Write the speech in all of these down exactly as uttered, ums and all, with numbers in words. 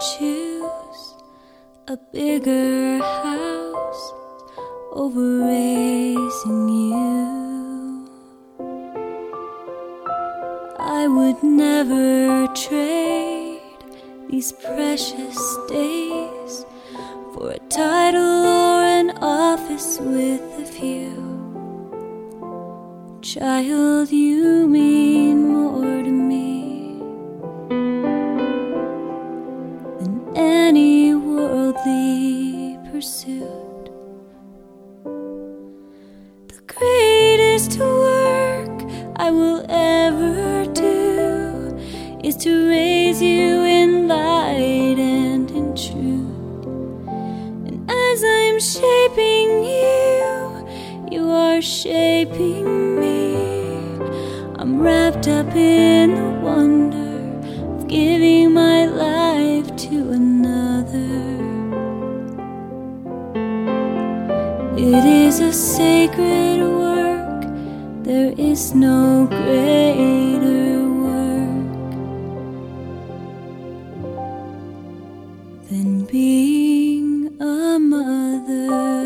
choose a bigger house over raising you. I would never trade these precious days for a title or an office with a view. Child, you mean more to me than any worldly pursuit. The greatest work I will ever do is to raise you in light and in truth. And as I'm shaping you, you are shaping me. I'm wrapped up in the wonder of giving my life to another. It is a sacred work, there is no greater work than being a mother.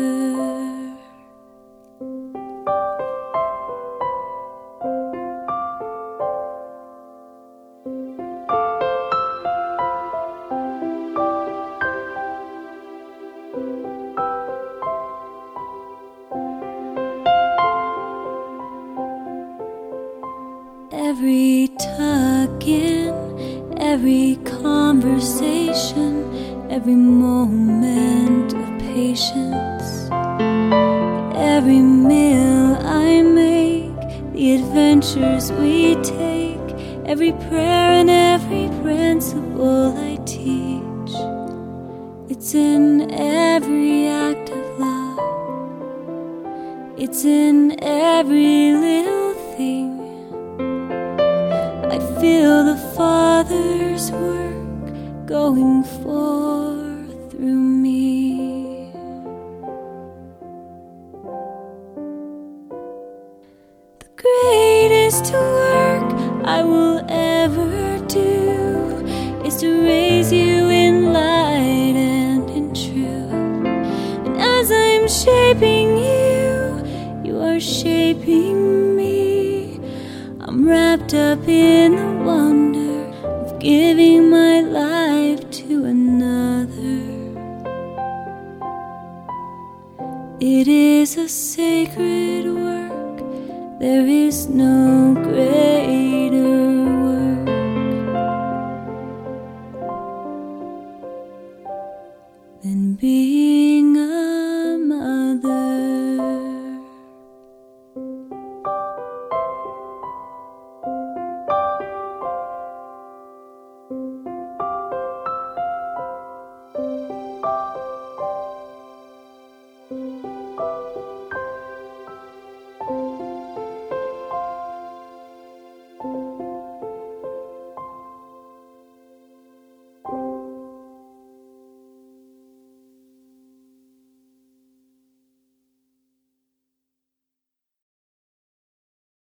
Every tuck-in, every conversation, every moment of patience, every meal I make, the adventures we take, every prayer and every principle I teach. It's in every act of love, it's in every little thing. I feel the Father's work going forth through me. The greatest work I will ever do is to raise you in light and in truth. And as I'm shaping you, you are shaping me. I'm wrapped up in the wonder of giving my life to another. It is a sacred work, there is no greater